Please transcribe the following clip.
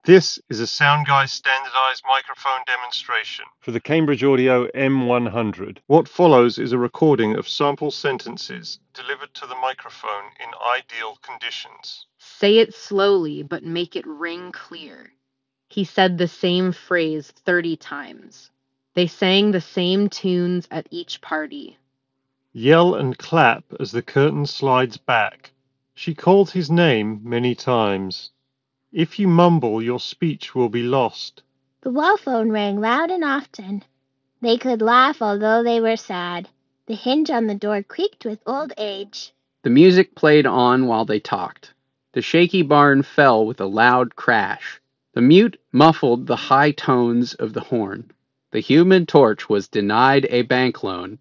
This is a SoundGuy standardized microphone demonstration for the Cambridge Audio M100. What follows is a recording of sample sentences delivered to the microphone in ideal conditions. Say it slowly, but make it ring clear. He said the same phrase 30 times. They sang the same tunes at each party. Yell and clap as the curtain slides back. She called his name many times. If you mumble, your speech will be lost. The wall phone rang loud and often. They could laugh although they were sad. The hinge on the door creaked with old age. The music played on while they talked. The shaky barn fell with a loud crash. The mute muffled the high tones of the horn. The Human Torch was denied a bank loan